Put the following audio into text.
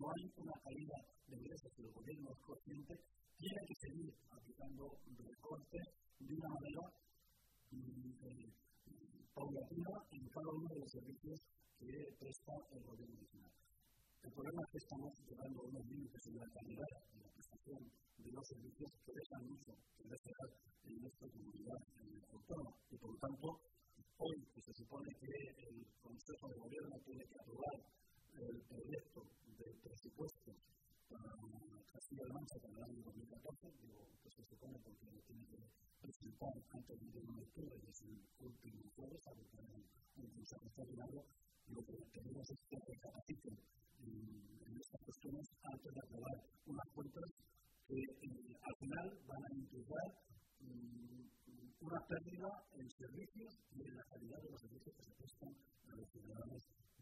cuando hay una caída de ingresos que el gobierno es consciente, tiene que seguir aplicando recortes de una manera paulatina en cada uno de los servicios que presta el gobierno nacional. El problema es que estamos llegando a unos límites en la calidad de la prestación de los servicios que dejan mucho que desear en nuestra comunidad autónoma. Y por lo tanto, hoy que se supone que el Consejo de Gobierno tiene que aprobar el proyecto de presupuesto para Castilla-La Mancha para el año 2014, digo que se supone porque lo tiene que presentar antes del 1 de octubre, y es el último jueves, a buscar un consejo extraordinario, lo que tenemos es que recapaciten en estas cuestiones antes de aprobar unas cuentas que al final van a implicar una pérdida en servicios y en la calidad de los servicios que se prestan a los ciudadanos